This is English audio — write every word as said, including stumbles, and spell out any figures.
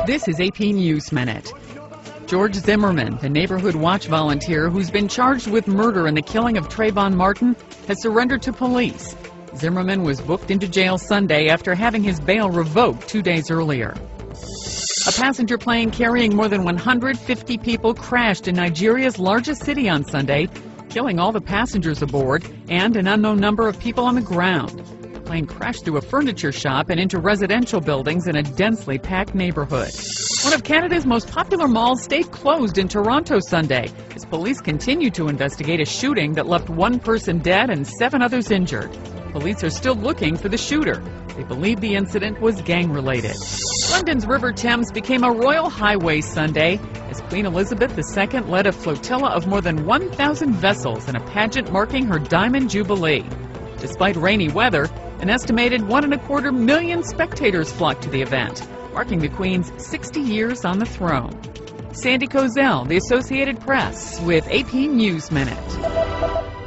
This is A P News Minute. George Zimmerman, the neighborhood watch volunteer who's been charged with murder in the killing of Trayvon Martin, has surrendered to police. Zimmerman was booked into jail Sunday after having his bail revoked two days earlier. A passenger plane carrying more than one hundred fifty people crashed in Nigeria's largest city on Sunday, killing all the passengers aboard and an unknown number of people on the ground. The plane crashed through a furniture shop and into residential buildings in a densely packed neighborhood. One of Canada's most popular malls stayed closed in Toronto Sunday as police continue to investigate a shooting that left one person dead and seven others injured. Police are still looking for the shooter. They believe the incident was gang-related. London's River Thames became a royal highway Sunday as Queen Elizabeth the Second led a flotilla of more than one thousand vessels in a pageant marking her Diamond Jubilee. Despite rainy weather, an estimated one and a quarter million spectators flocked to the event, marking the Queen's sixty years on the throne. Sandy Kozel, The Associated Press, with A P News Minute.